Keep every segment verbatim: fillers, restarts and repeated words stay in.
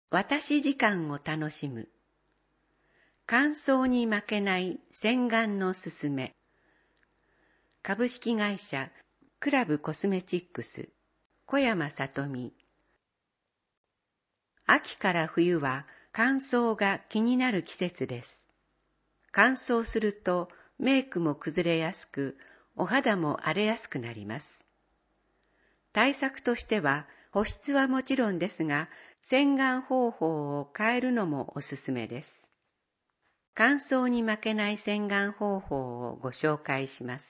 私時間を楽しむ。乾燥に負けない洗顔のすすめ。株式会社クラブコスメチックス小山さとみ。秋から冬は乾燥が気になる季節です。乾燥するとメイクも崩れやすく、お肌も荒れやすくなります。対策としては保湿はもちろんですが、洗顔方法を変えるのもおすすめです。乾燥に負けない洗顔方法をご紹介します。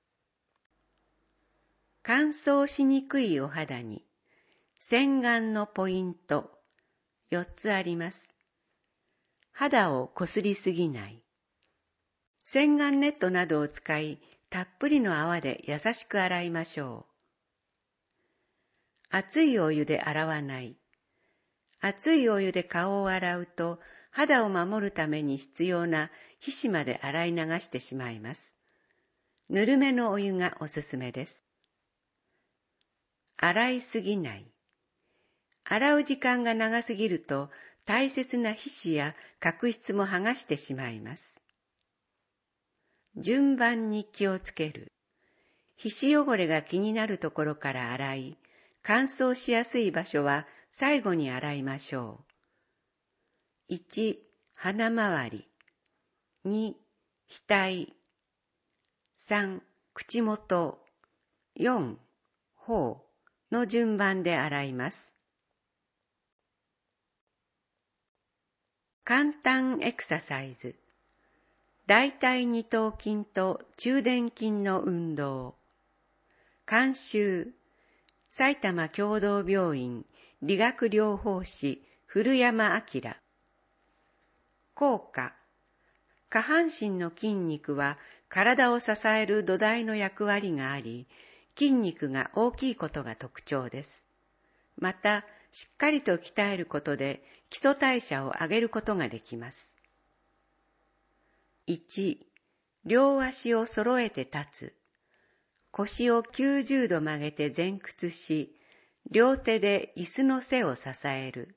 乾燥しにくいお肌に洗顔のポイントよっつあります。肌をこすりすぎない。洗顔ネットなどを使い、たっぷりの泡で優しく洗いましょう。熱いお湯で洗わない。熱いお湯で顔を洗うと、肌を守るために必要な皮脂まで洗い流してしまいます。ぬるめのお湯がおすすめです。洗いすぎない。洗う時間が長すぎると、大切な皮脂や角質も剥がしてしまいます。順番に気をつける。皮脂汚れが気になるところから洗い、乾燥しやすい場所は最後に洗いましょう。いち、鼻周り。に、額。さん、口元。よん、頬の順番で洗います。簡単エクササイズ。大腿二頭筋と中殿筋の運動。監修、埼玉協同病院理学療法士古山明。効果。下半身の筋肉は体を支える土台の役割があり、筋肉が大きいことが特徴です。また、しっかりと鍛えることで基礎代謝を上げることができます。いち、両足を揃えて立つ。腰をきゅうじゅうど曲げて前屈し、両手で椅子の背を支える。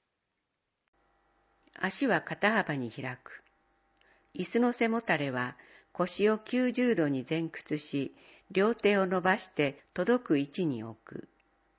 足は肩幅に開く。椅子の背もたれは腰をきゅうじゅうどに前屈し、両手を伸ばして届く位置に置く。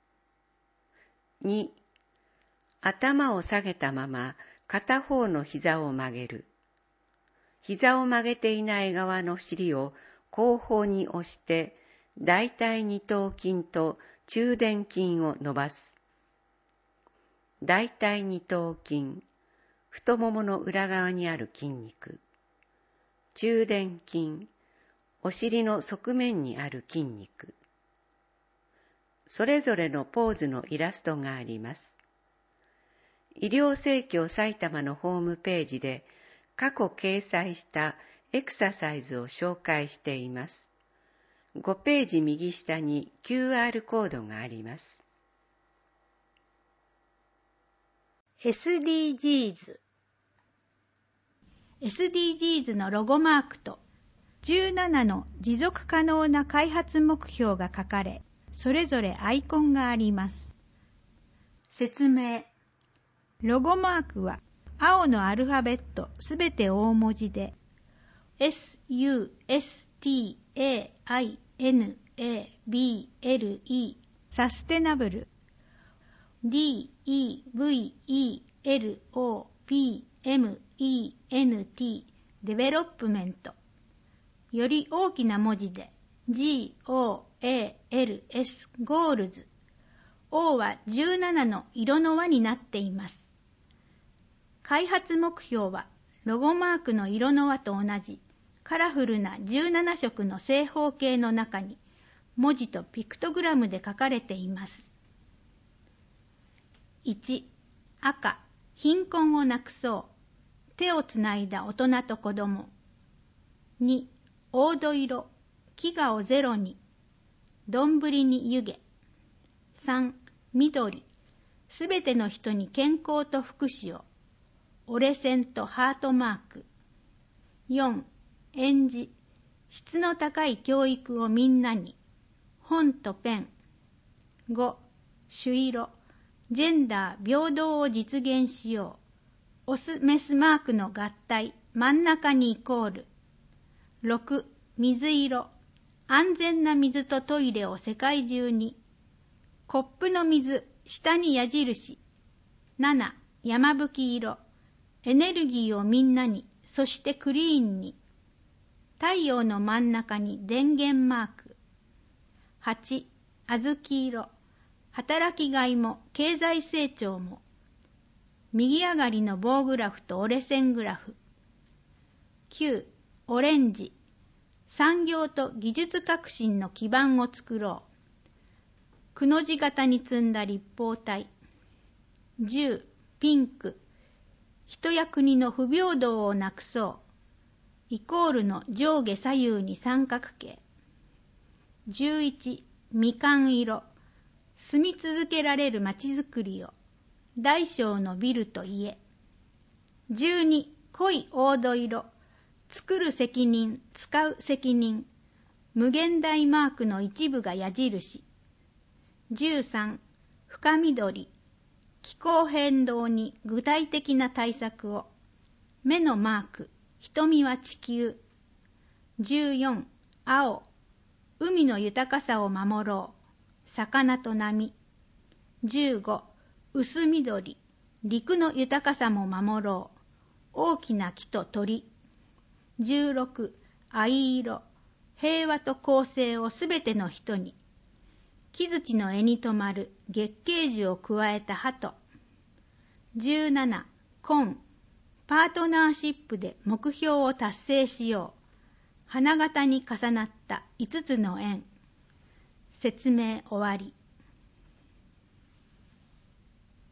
に、頭を下げたまま片方の膝を曲げる。膝を曲げていない側の尻を後方に押して、大腿二頭筋と中殿筋を伸ばす。大腿二頭筋、太ももの裏側にある筋肉。中殿筋、お尻の側面にある筋肉。それぞれのポーズのイラストがあります。医療生協埼玉のホームページで過去掲載したエクササイズを紹介しています。ごページ右下に キューアール コードがあります。 エスディージーズ エスディージーズ のロゴマークとじゅうななの持続可能な開発目標が書かれ、それぞれアイコンがあります。説明。ロゴマークは青のアルファベットすべて大文字で エスユーエスティーエーアイエヌエービーエルイー サステナブル ディーイーブイイーエルオーピーエムイーエヌティー デベロップメントより大きな文字で ジーオーエーエルエス ゴールズ O はじゅうななの色の輪になっています。開発目標はロゴマークの色の輪と同じカラフルなじゅうななしょくの正方形の中に文字とピクトグラムで書かれています。いち、赤、貧困をなくそう。手をつないだ大人と子供。に、黄土色、飢餓をゼロに。丼に湯気。さん、緑、すべての人に健康と福祉を。折れ線とハートマーク。よん、えんじ、質の高い教育をみんなに。本とペン。ご、朱色、 ジェンダー平等を実現しよう。オス・メスマークの合体、真ん中にイコール。ろく、水色。安全な水とトイレを世界中に。コップの水、下に矢印。なな、山吹色。エネルギーをみんなに、そしてクリーンに。太陽の真ん中に電源マーク。はち、小豆色。働きがいも経済成長も。右上がりの棒グラフと折れ線グラフ。きゅう、オレンジ。産業と技術革新の基盤を作ろう。くの字型に積んだ立方体。じゅう、ピンク。人や国の不平等をなくそう。イコールの上下左右に三角形。じゅういち、みかん色。住み続けられるまちづくりを。大小のビルと家。じゅうに、濃い黄土色。作る責任、使う責任。無限大マークの一部が矢印。じゅうさん、深緑。気候変動に具体的な対策を。目のマーク、瞳は地球。じゅうよん、青。海の豊かさを守ろう。魚と波。じゅうご、薄緑。陸の豊かさも守ろう。大きな木と鳥。じゅうろく、藍色。平和と公正をすべての人に。木槌の柄に止まる月桂樹を加えた鳩。じゅうなな、紺。パートナーシップで目標を達成しよう。花形に重なったいつつの円。説明終わり。